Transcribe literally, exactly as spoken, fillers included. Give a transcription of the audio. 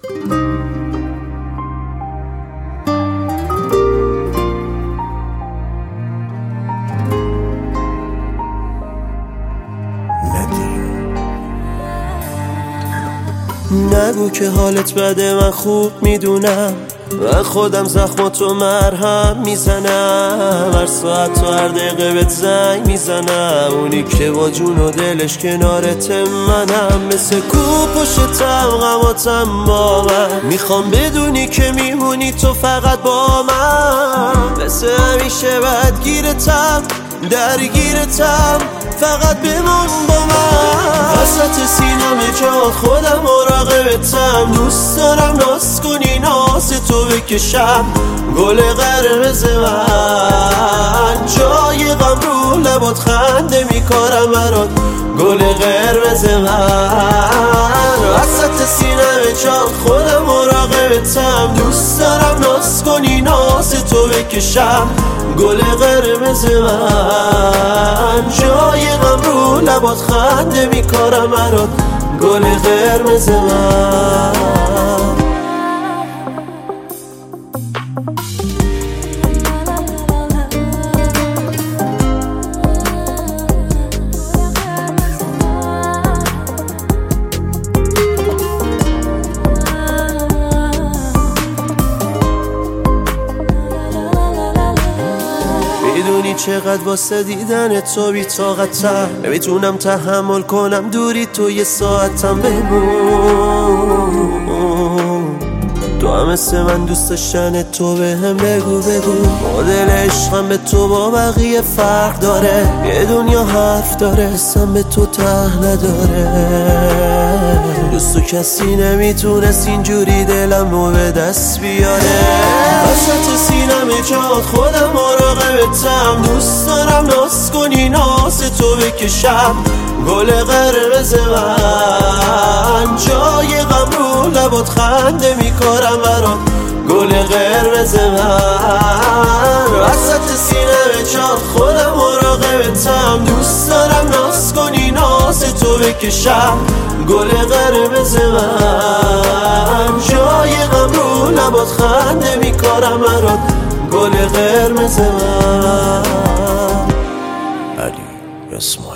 نگو که حالت بده، من خوب میدونم، من خودم زخماتو مرهم میزنم، هر ساعت و هر دقیقه بهت زنگ میزنم، اونی که با جون و دلش کنارت منم، مثل کو پشتم غماتم با من، میخوام بدونی که میمونی تو فقط با من، مثل همیشه بدگیرتم درگیرتم، فقط بمون با من، وسط سینم جات خودم مراقبتم، دوست دارم ناز کنی ناز تو بکشم، گل قرمز من، جای غم رو لبات خنده میکارم برات، گل قرمز من، وسط سینم جات خودم مراقبتم، دوست دارم ناز کنی ناز تو بکشم، گل قرمز من، جای غم رو لبات خنده میکارم برات، گل قرمز من. میدونی چقدر واسه دیدن تو بی طاقتم، نمیتونم تحمل کنم دوری تو یه ساعتم بمون، تو هم مثل من دوست داشتن تو به هم بگو بگو، مدل عشقم به تو با بقیه فرق داره، یه دنیا حرف داره اسم به تو ته نداره، دوستو کسی نمیتونست اینجوری دلم رو به دست بیاره، وسط سینم جات خودم مراقبتم، دوست دارم ناز کنی ناز تو بکشم، گل قرمز من، جای غم رو لبات خنده میکارم برات، گل قرمز من، وسط سینم جات خودم مراقبتم، دوست دارم ناز کنی ناز تو بکشم، گل قرمز من، جای غم رو لبات خنده میکارم برات، گل قرمز من. علی اسم